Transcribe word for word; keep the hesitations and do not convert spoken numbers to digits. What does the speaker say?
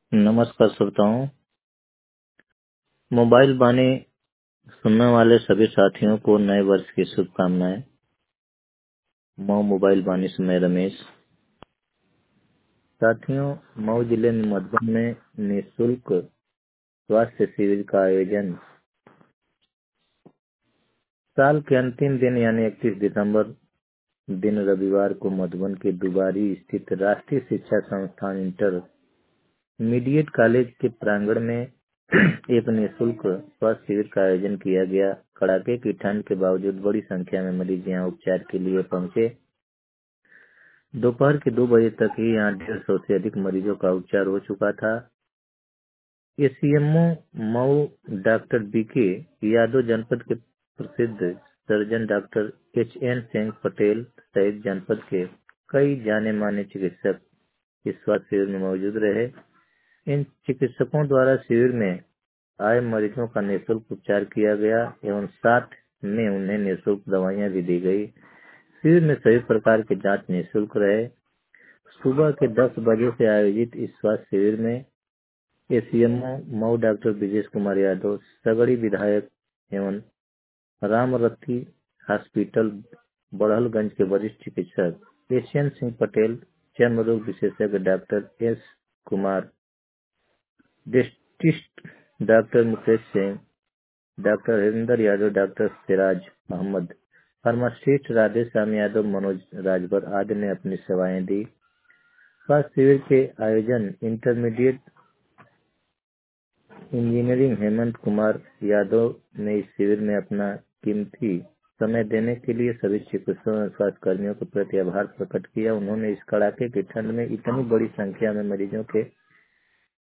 नमस्कार श्रोताओं। मोबाइल बानी सुनने वाले सभी साथियों को नए वर्ष की शुभकामनाएं। मऊ मोबाइल बानी से मैं रमेश। साथियों, मऊ जिले में मधुबन में निःशुल्क स्वास्थ्य शिविर का आयोजन साल के अंतिम दिन यानी इकतीस दिसंबर दिन रविवार को मधुबन के दुबारी स्थित राष्ट्रीय शिक्षा संस्थान इंटर मीडिएट कॉलेज के प्रांगण में एक निःशुल्क स्वास्थ्य शिविर का आयोजन किया गया। कड़ाके की ठंड के बावजूद बड़ी संख्या में मरीज यहाँ उपचार के लिए पहुंचे। दोपहर के दो बजे तक ही यहाँ डेढ़ सौ से अधिक मरीजों का उपचार हो चुका था। ACMO Mau doctor BK Yadav, जनपद के प्रसिद्ध surgeon doctor H N Singh Patel सहित जनपद के कई जाने माने चिकित्सक इस स्वास्थ्य शिविर में मौजूद रहे। इन चिकित्सकों द्वारा शिविर में आए मरीजों का निःशुल्क उपचार किया गया एवं साथ में उन्हें निःशुल्क दवाइयां भी दी गई। शिविर में सभी प्रकार के जांच निःशुल्क रहे। सुबह के दस बजे से आयोजित इस स्वास्थ्य शिविर में एसीएमओ मऊ डॉक्टर ब्रिजेश कुमार यादव, सगड़ी विधायक एवं रामरथी हॉस्पिटल बड़हलगंज के वरिष्ठ चिकित्सक एशियन सिंह पटेल, चर्म रोग विशेषज्ञ doctor S Kumar, dentist doctor Mukesh Singh, doctor Harinder Yadav, doctor Siraj Ahmad, pharmacist Radheshyam Yadav, Manoj Rajbhar आदि ने अपनी सेवाएं दी। स्वास्थ्य शिविर के आयोजन इंटरमीडिएट इंजीनियरिंग हेमंत कुमार यादव ने इस शिविर में अपना कीमती समय देने के लिए सभी चिकित्सकों और स्वास्थ्य कर्मियों के प्रति आभार प्रकट किया। उन्होंने इस कड़ाके की ठंड में इतनी बड़ी संख्या में मरीजों के